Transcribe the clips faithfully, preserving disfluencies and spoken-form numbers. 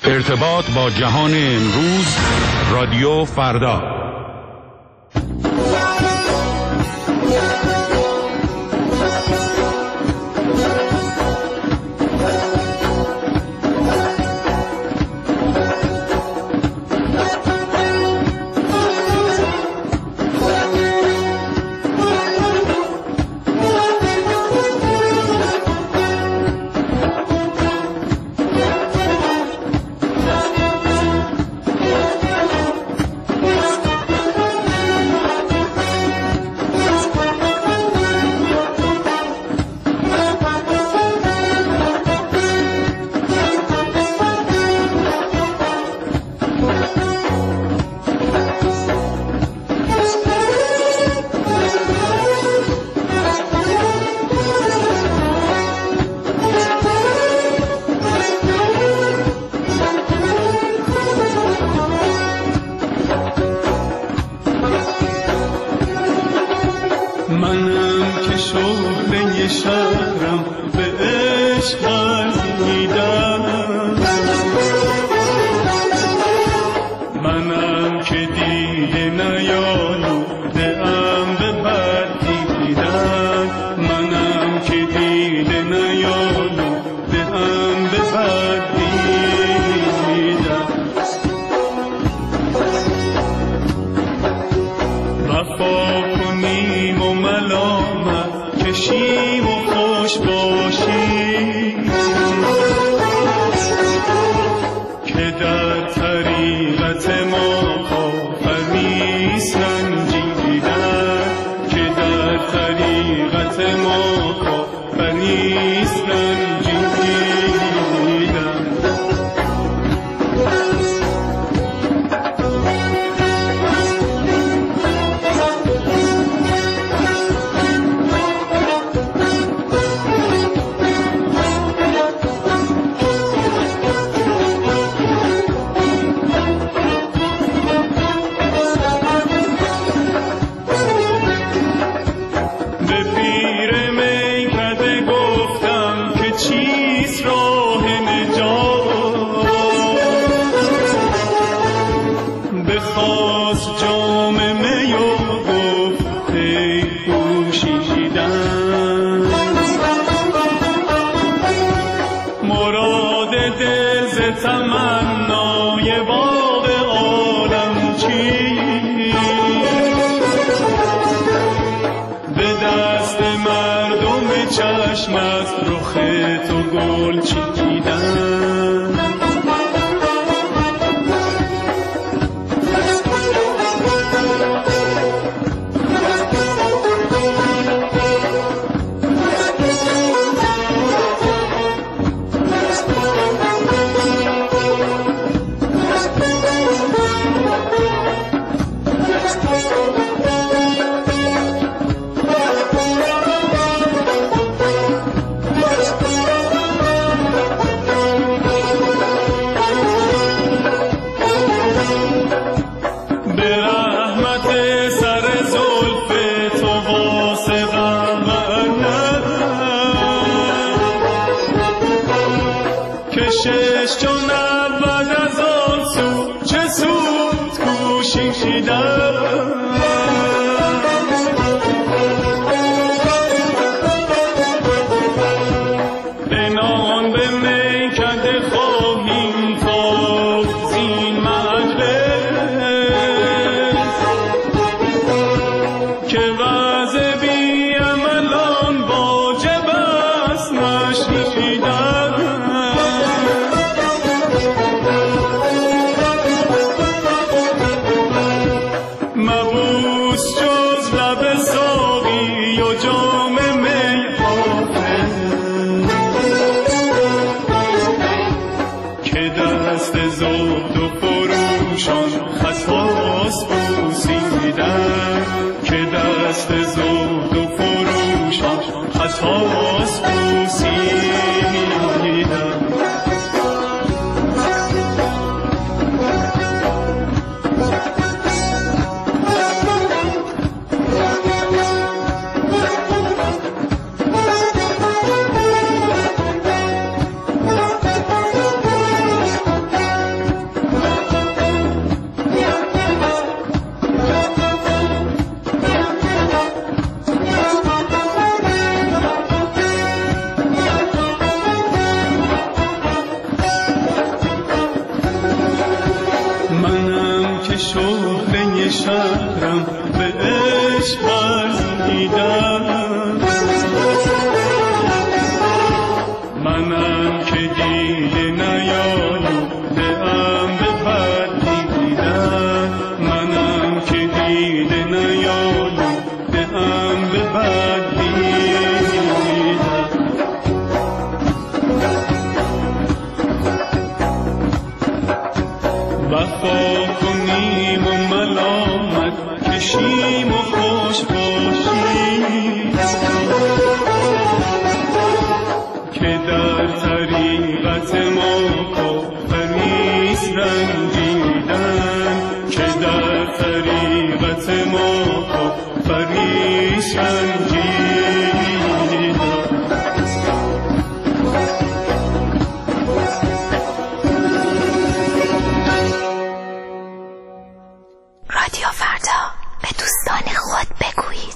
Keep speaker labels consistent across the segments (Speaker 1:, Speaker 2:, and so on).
Speaker 1: ارتباط با جهان امروز، رادیو فردا.
Speaker 2: شهره شهرم به عشق بلدیدم، منم که دیده نیالوده ام به بلدیدم، منم که دیده نیالوده ام به بلدیدم. وفا کنیم و ملامت کشیم و خوش باشیم، که در طریقت ما کافر نیست رنجیدن، که در طریقت ما کافر نیست رنجیدن.
Speaker 3: رادیو فردا، به دوستان خود بگویید.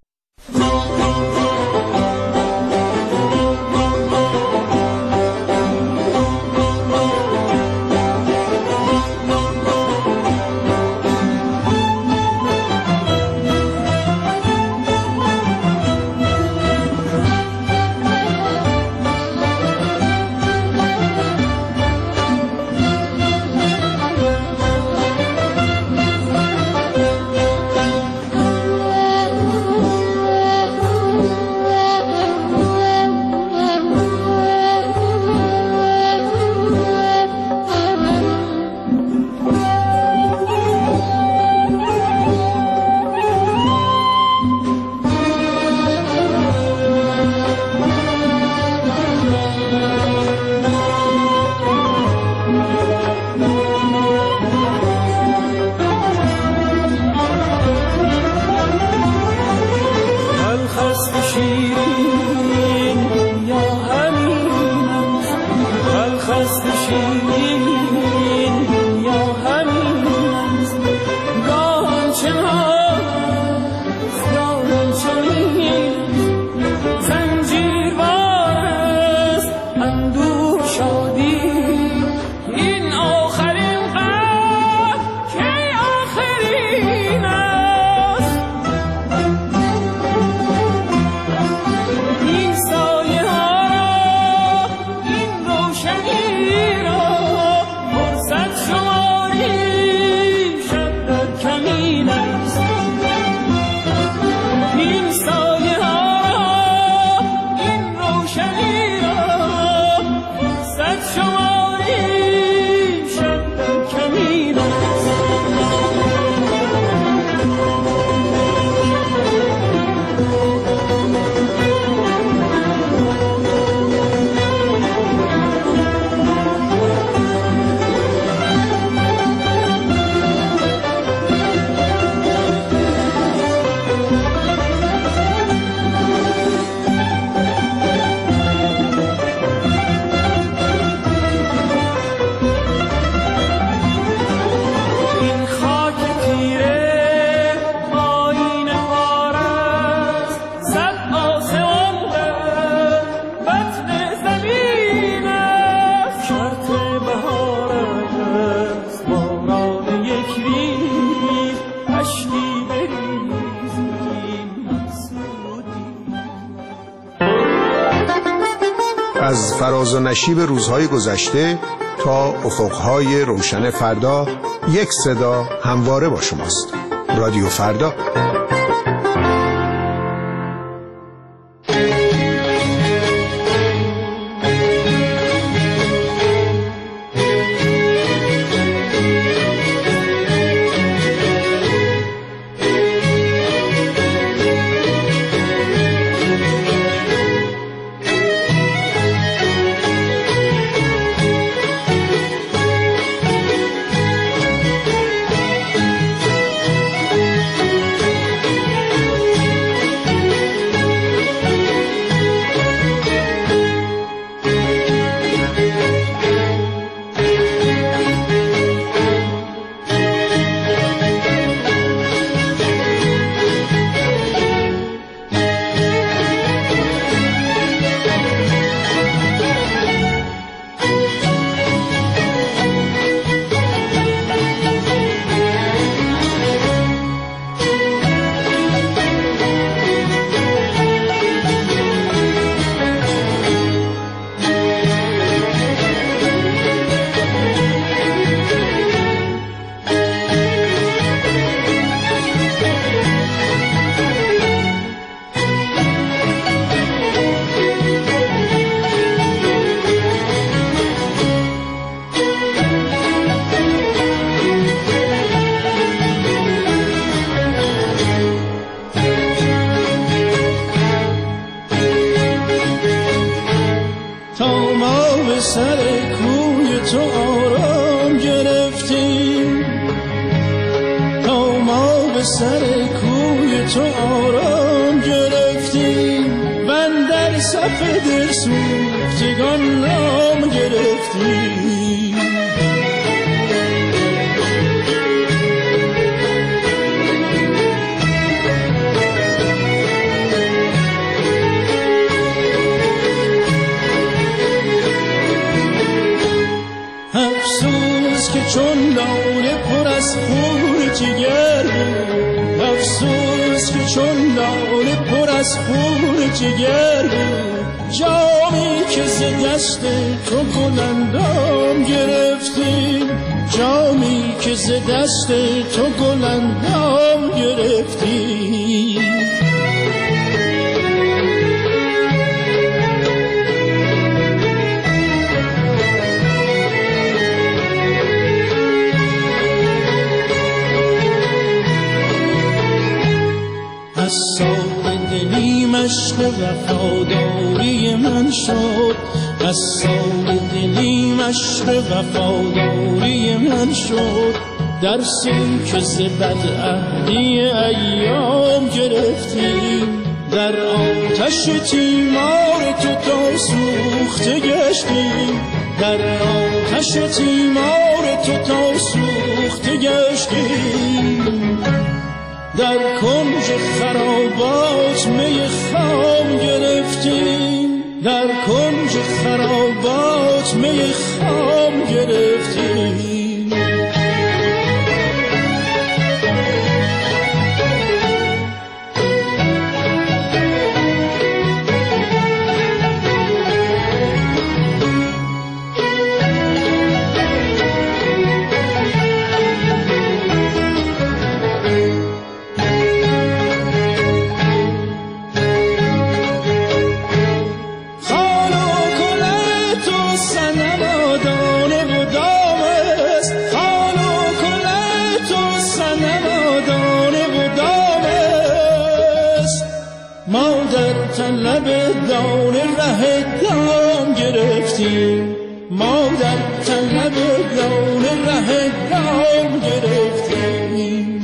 Speaker 4: از فراز و نشیب روزهای گذشته تا افقهای روشن فردا، یک صدا همواره با شماست. رادیو فردا.
Speaker 5: تو آرام گرفتیم، تا ما به سر کوی تو آرام گرفتیم و اندر صف دل سوختگان نام گرفتیم. افسوس که چون لاله پر از خون جگر بود، افسوس که چون لاله پر از خون جگر بود، جامی که ز دست تو گلندام گرفتیم، جامی که ز دست تو گلندام گرفتیم. از سال دلی مشق وفاداری من شد، از سال دلی مشق وفاداری من شد، درسی که ز بدعهدی ایام گرفتیم، در آتش تیمار تو تا سوخته گشتیم، در آتش تیمار تو تا سوخته گشتیم. در کنج خرابات می خام گرفتیم، در کنج خرابات می خام گرفتیم. طلب دانه ره دام گرفتیم، ما در طلب دانه ره دام گرفتیم.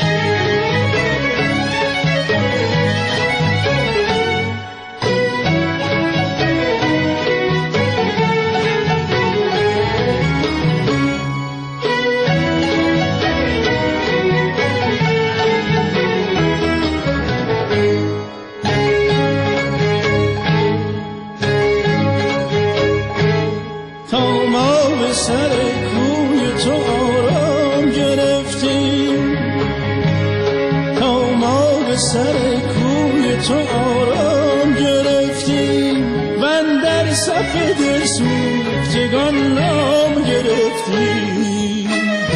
Speaker 5: سر کوی تو آرام گرفتیم، تا ما به سر کوی تو آرام گرفتیم و اندر صف دل سوختگان نام گرفتیم.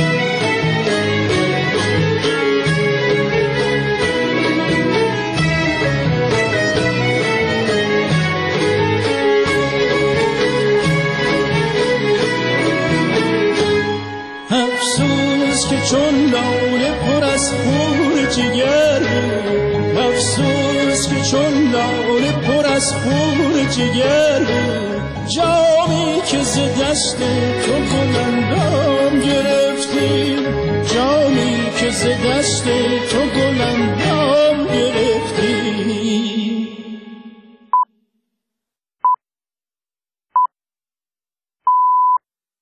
Speaker 5: افسوس که چون لاله پر از خون جگر بود، افسوس که چون لاله پر از خون جگر بود، جامی که ز دست تو گلندام گرفتیم، جامی که ز دست تو گلندام